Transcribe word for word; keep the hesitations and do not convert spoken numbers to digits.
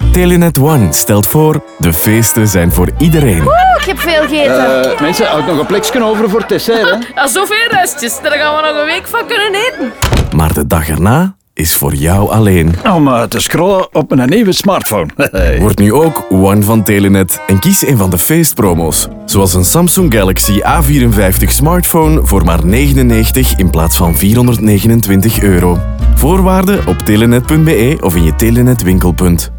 Telenet One stelt voor, de feesten zijn voor iedereen. Woe, ik heb veel gegeten. Uh, mensen, houd nog een plekje over voor het dessert, hè? Ja, zoveel restjes, daar gaan we nog een week van kunnen eten. Maar de dag erna is voor jou alleen. Om uh, te scrollen op een nieuwe smartphone. Word nu ook One van Telenet en kies een van de feestpromo's. Zoals een Samsung Galaxy A vierenvijftig smartphone voor maar negenennegentig in plaats van vierhonderdnegenentwintig euro. Voorwaarden op telenet punt be of in je Telenet winkelpunt.